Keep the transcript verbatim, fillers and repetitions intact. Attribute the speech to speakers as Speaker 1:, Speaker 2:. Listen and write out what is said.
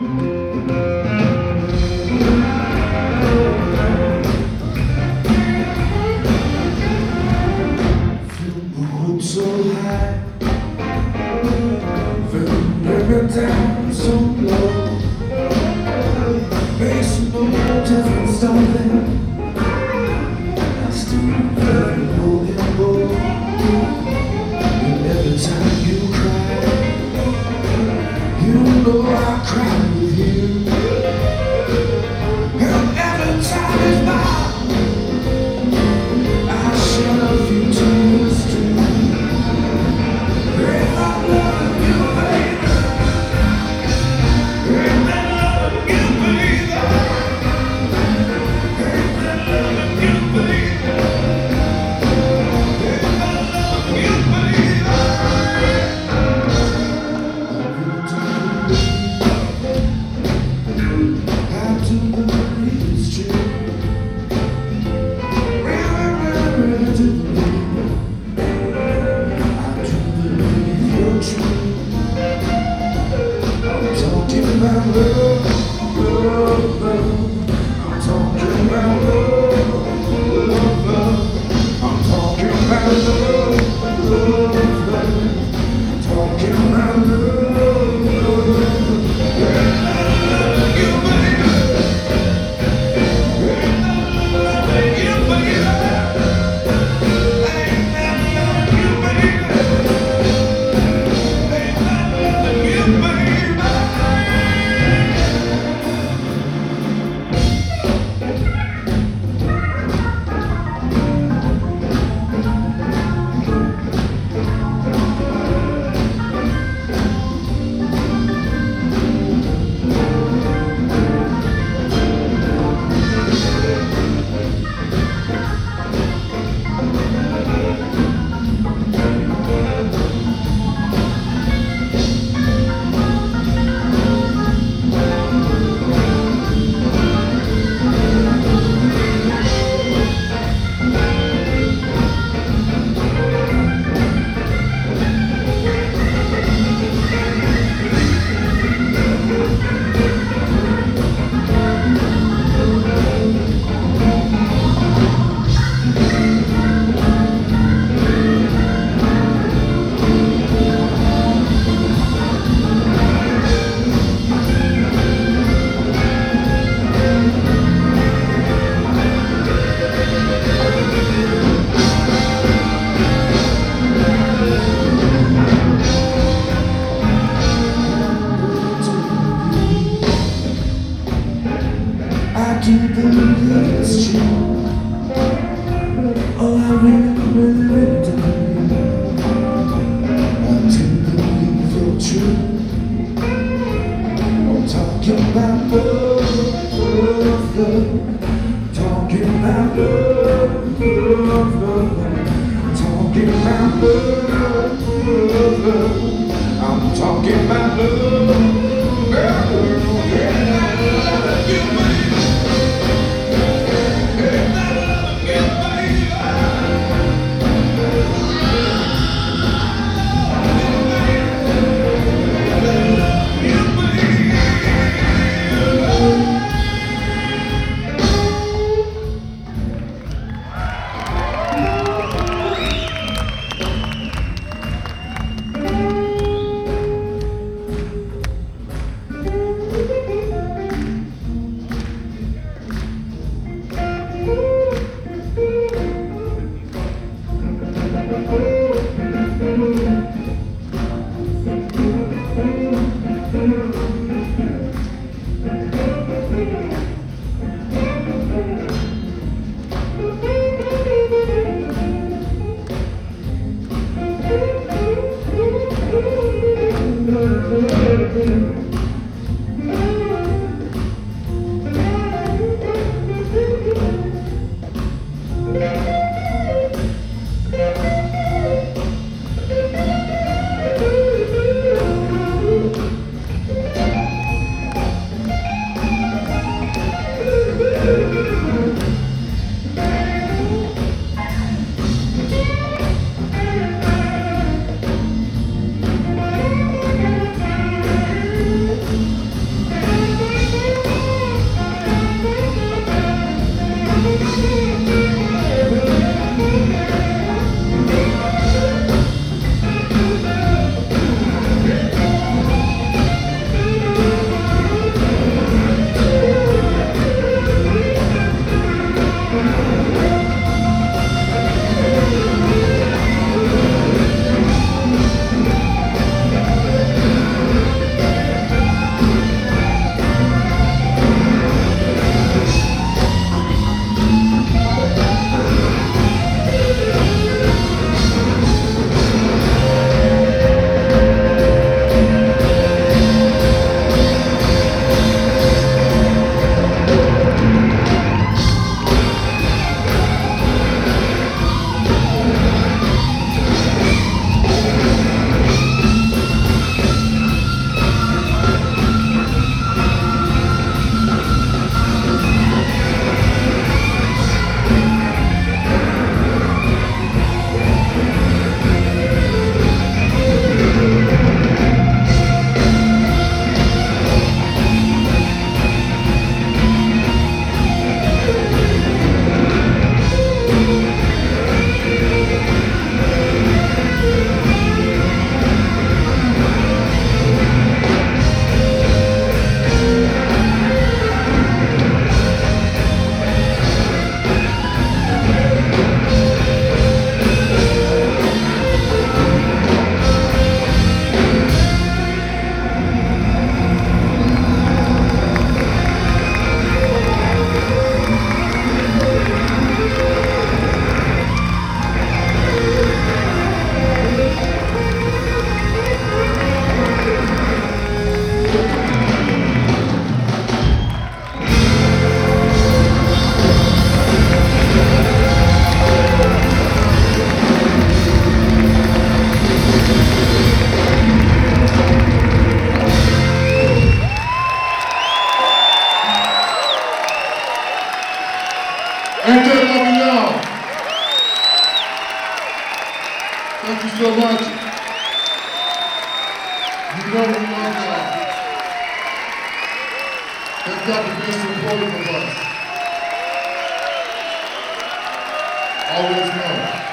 Speaker 1: So high, feeling bring me down so low. Makes no difference, darling. I still love you more and more. And every time you cry, you know I cry with you. And every time it's mine, I share love you to the street. I do believe it's true. Oh, I really, really, really do believe. I do believe you're true. I'm talking about love, love, love. Talking about love, love, love. Talking about love, love, love. I'm talking about love, love, yeah.
Speaker 2: Ain't that loving y'all? Thank you so much. You know we love y'all. Thank God for being supportive of us. Always know.